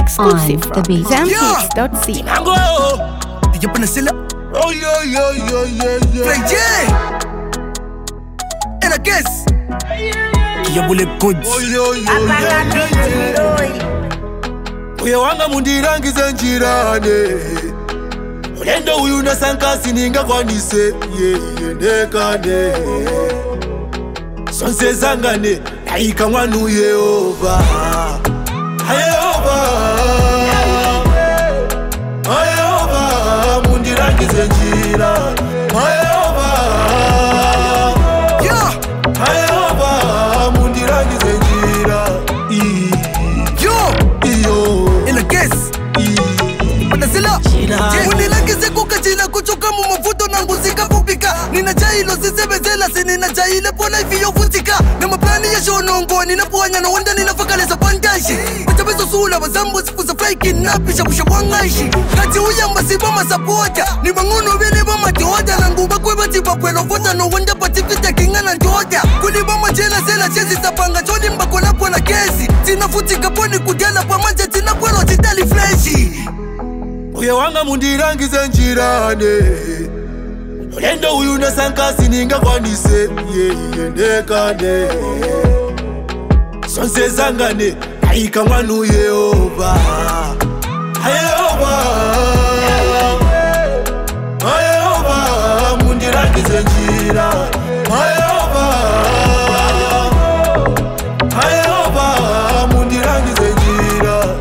Exclusive from Zambeats.ca. You wanna sell it? Oh yeah. Play J. And I guess you bullet goods. Uyewanga mundirangi zenjirane Ulendo uyu na sankasi ninga kwanise nekane Sonse zangane naika mwanu Yehova Yehova mundirangi zenjirane Yehova mundirangi zenjirane Unilangize kukachila kuchoka mu mafuto na nguzika kupika Nina chailo sisebezela sinina chaile pona ifiyo futika Na maplani ya shonongo ninapuanya na wanda ninafakaleza pantashi Machabezo sula wazambu sifuza fly kidnapisha busha wangashi Kati uyamba sibama sapota Ni manguno vile bama toda Languba kwe bati bakwelo fota no wanda patifita kingana njoda Kuli bama chela sela chezi sapanga chodi mbako lapo na kesi Tina futika poni kudela pamanja tina kwelo chitali fleshi Uyewanga mundirangi zenjirane Ulendo uyu na sankasi ninga kwanise nekane Sonse zangane naika mwanu Yehova Yehova mundirangi zenjirane Yehova mundirangi zenjirane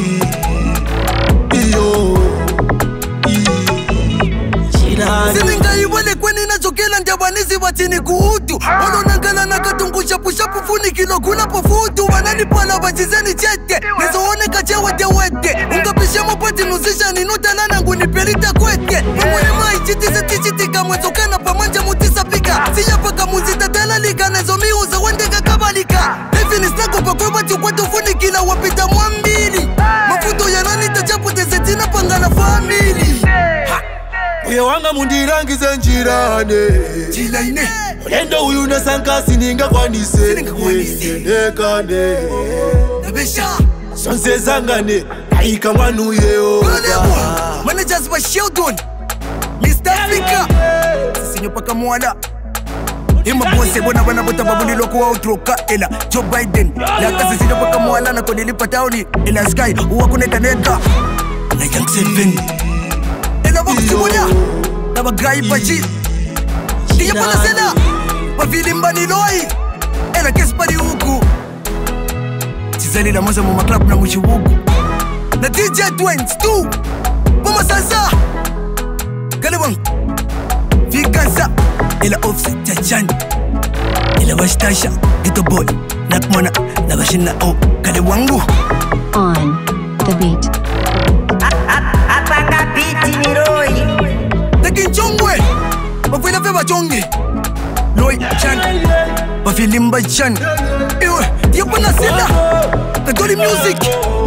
Sininga iwele kweni na jokela njabanizi watini kuhutu Ono nangala na katungu shapu funi kilo kula pofutu Wanani pala wachizeni chete Nezo one kache wete Ungapisha mopati nuzisha ninutala nangu nipelita kwete Mwere mai chitise tichitika mwezokana pamanja mutisa pika Siya paka muzita talalika Nezo miuza wendeka kabalika Hivi nisnako pa kwe bati kwetu funi kila wapita mwambili Mafuto ya nani tachapu tesetina pangana famili Uyewanga mundirangi zenjirane Jilaine Ulendo uyu na sankasi ninga kwanise nekane Nabesha Sonse zangane naika mwanu Yehova Managers wa Sheldon Mr. Africa Sinyo paka mwala Ima bose bona bana bota babuli loko wa utroka ela Joe Biden La kasi sinyo paka mwala na kodilipa tauni Ela Sky uwa kuneta neta Na Young Seven Ela boku simunya Na bagai pachi Diya pala sela Wafili mbani loi Ela kespari huku Chizali la moza muma club na mwishiwuku Na DJ Twins too Mama Sansa Galibang Fikansa Ela Offset Chachan Ela Washtasha Ghetto Boy Nakmona Nagashina O Kaliwangu On the beat. Apanga biti ni Roy Tekin Chongwe Wafila feba chongi Loy Chan Wafilimba Chan Ewe Yapana Sela The Golly Music